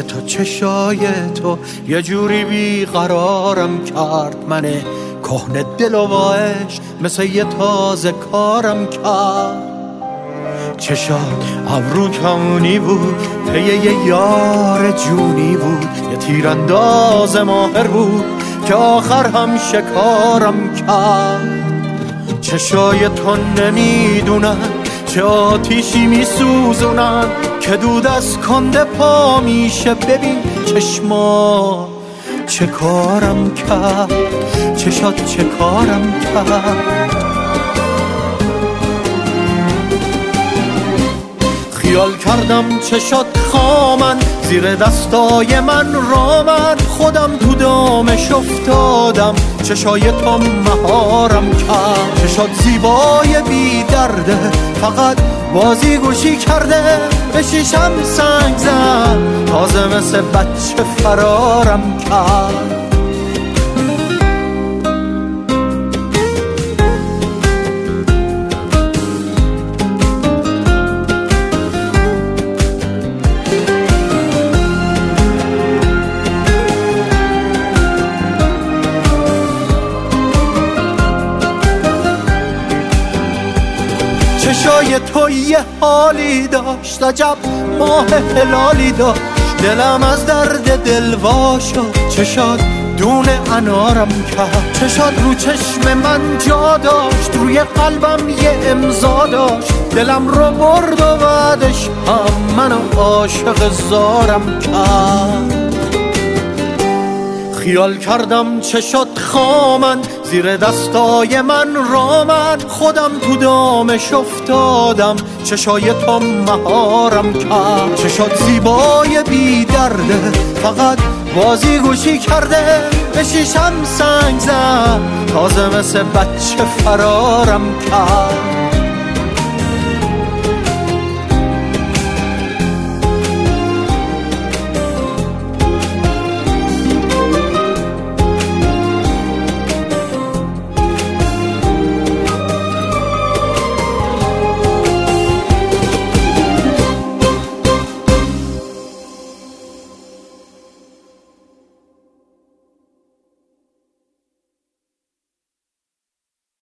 چشای تو یه جوری بیقرارم کرد، من کهنه دل و عشق مثل یه تازه کارم کرد. چشات ابرو کمونی بود، پی یه یار جونی بود، یه تیرانداز ماهر بود که آخر هم شکارم کرد. چشای تو نمیدونن چه آتیشی میسوزونن که دود از کنده پا میشه. ببین چشما چه کارم کرد، چشات چه کارم کرد. خیال کردم چشات خامن، زیر دستای من رامن، خودم تو دامش افتادم، چشای تو مهارم کرد. چشات زیبای بی درده، فقط بازی گوشی کرده، به شیشم سنگ زد، تازه مثل بچه فرارم کرد. چشای تو یه حالی داشت، عجب ماه هلالی داشت، دلم از درد دل وا شد. چشات دونه انارم کرد، چشات رو چشم من جا داشت، روی قلبم یه امضا داشت، دلم رو برد و بعدش هم منو عاشق زارم کرد. خیال کردم چشات خامن، زیر دستای من رامن، خودم تو دامش افتادم، چشای تو مهارم کرد. چشات زیبای بی درده، فقط بازی گوشی کرده، به شیشم سنگ زد، تازه مثل بچه فرارم کرد.